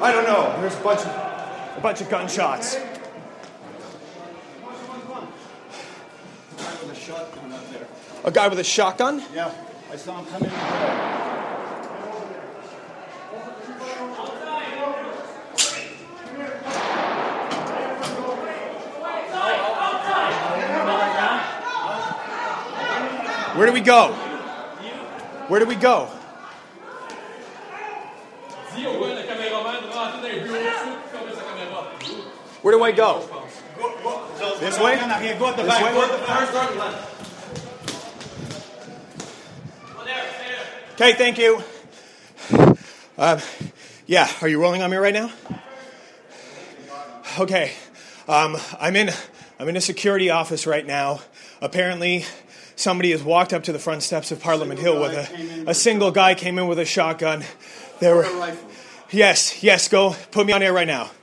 I don't know. There's a bunch of gunshots. With a shotgun up there. A guy with a shotgun? Yeah, I saw him come in the door. Where do we go? Where do we go? Where do I go? This way? Go at the back. Go at the back. Okay, thank you. Yeah, are you rolling on me right now? Okay, I'm in a security office right now. Apparently, somebody has walked up to the front steps of Parliament Hill with a single guy came in with a shotgun. There were. Yes, go put me on air right now.